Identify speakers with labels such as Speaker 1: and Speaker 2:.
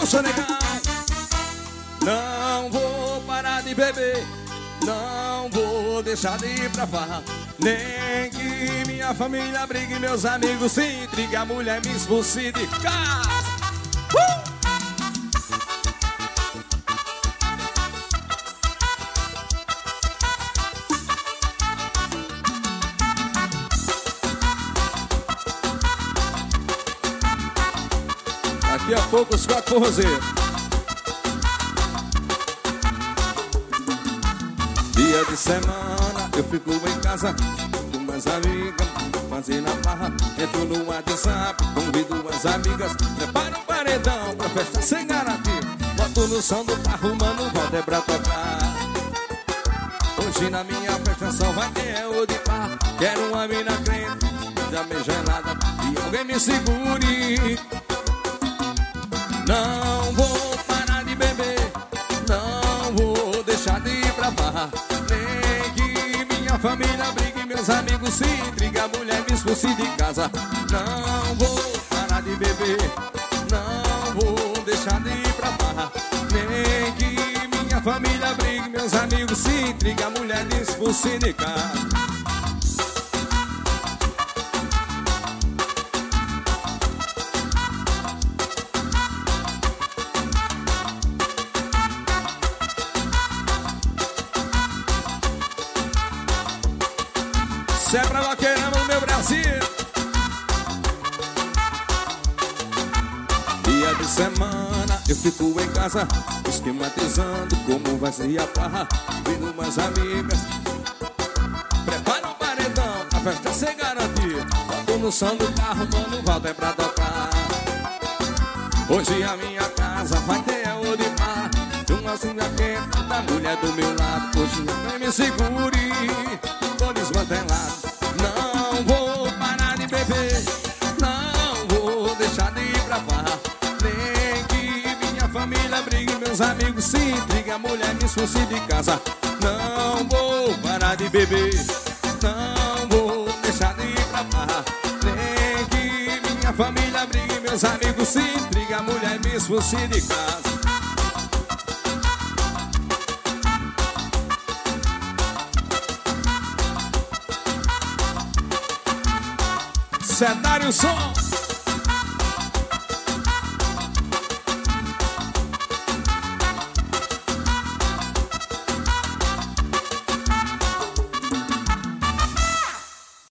Speaker 1: puxa, negão. Não vou parar de beber, não vou deixar de ir pra farra. Nem que minha família brigue, meus amigos se intriguem, a mulher me expulse de casa. Daqui a pouco os quatro forrozeiros. Dia de semana eu fico em casa com minhas amigas, fazendo a barra. Entro no WhatsApp, convido as amigas, preparo um paredão pra festa sem garantia. Boto no som do carro, mano, volta é pra tocar. Hoje na minha festa só vai ter o de par. Quero uma mina crente, já meio gelada, e alguém me segure. Não vou parar de beber, não vou deixar de ir pra barra. Nem que minha família brigue, meus amigos se intriguem, a mulher me expulse de casa. Não vou parar de beber, não vou deixar de ir pra barra. Nem que minha família brigue, meus amigos se intriguem, a mulher me expulse de casa. Isso é pra vaqueirama no meu Brasil. Dia de semana eu fico em casa, esquematizando como vai ser a farra. Vindo umas amigas, prepara um paredão, a festa sem garantia. Boto no som do carro, mano, volta é pra tocar. Hoje a minha casa vai ter o de par. De uma sunga quente da mulher do meu lado. Hoje não me segure, tô desmantelado. Não vou parar de beber, não vou deixar de ir pra farra. Nem que minha família brigue, meus amigos se intriguem, a mulher me expulse de casa. Não vou parar de beber, não vou deixar de ir pra farra. Nem que minha família brigue, meus amigos se intriguem, a mulher me expulse de casa. Cenário som.